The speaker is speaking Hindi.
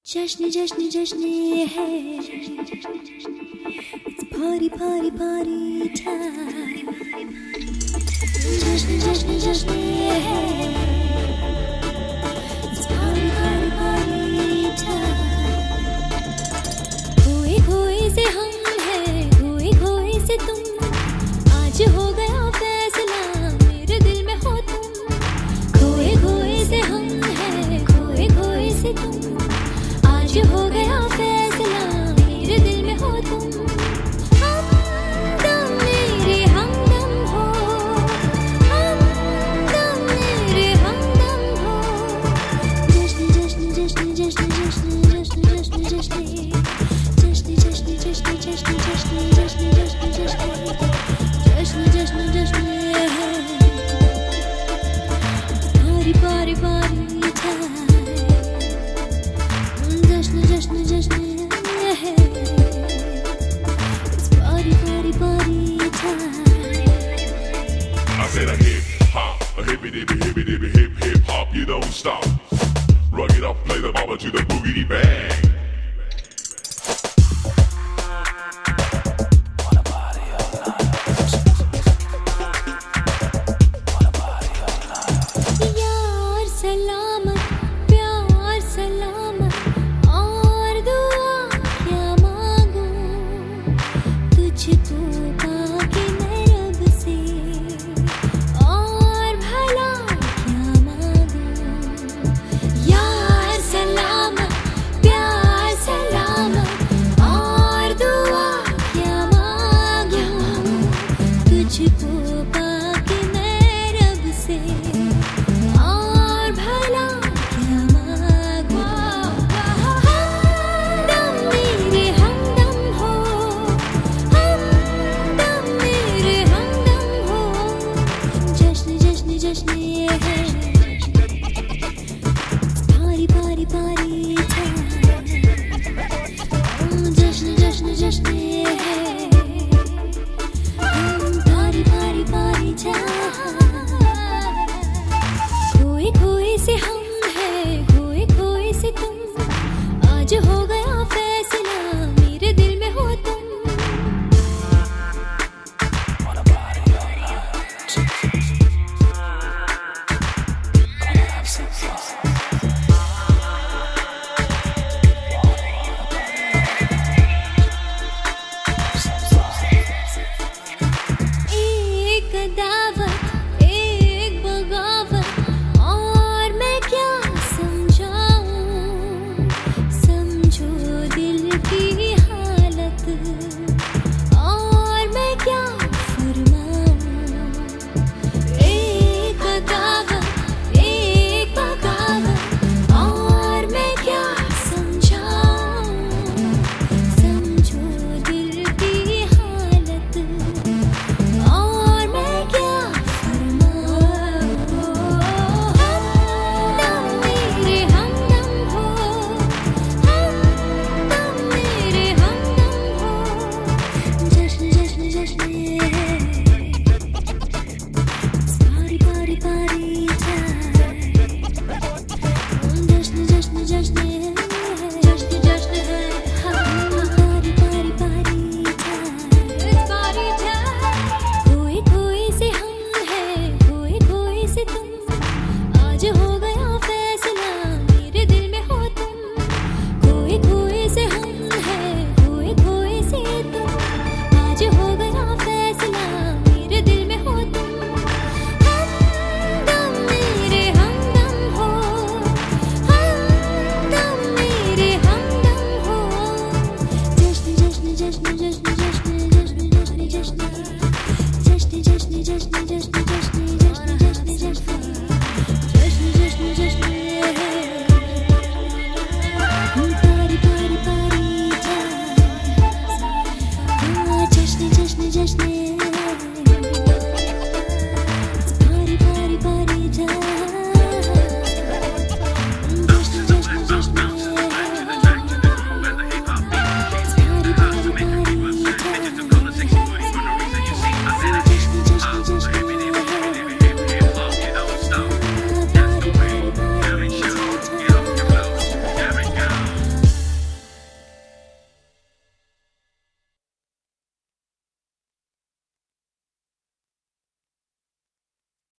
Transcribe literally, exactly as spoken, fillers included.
जश्न जश्न जश्न ये है, it's party party party time. जश्न जश्न जश्न ये है, it's party party party time. खोए खोए से हम हैं, खोए खोए से तुम, आज हो गया फैसला मेरे दिल में हो तुम. खोए खोए से हम हैं, खोए खोए से तुम, आज हो गया फैसला मेरे दिल में हो तुम. हमदम मेरे हमदम हो, हमदम मेरे हमदम हो. जश्न जश्न जश्न जश्न जश्न जश्न जश्न जश्न जश्न जश्न जश्न जश्न जश्न जश्न जश्न जश्न जश्न जश्न ये है, पारी पारी पारी time. जश्न जश्न जश्न ये है, it's party party party time. I said a hip hop, a hippy dippy hippy dippy hip hip hop, you don't stop. Rug it up, play the baba to the boogity bang. Wanna party all night? Wanna party all night? यार सलामत, प्यार सलामत, और दुआ क्या मांगूं तुझको पाके मैं रब से, और भला क्या मांगूं. यार सलामत, प्यार सलामत, और दुआ क्या मांगूं तुझको पाके मैं रब से, और भला क्या मांगूं. हमदम मेरे हमदम हो, हमदम मेरे हमदम हो. जश्न जश्न जश्न ये है, पारी पारी पारी time. जश्न जश्न जश्न ये है, पारी पारी पारी time. खोए खोए से हम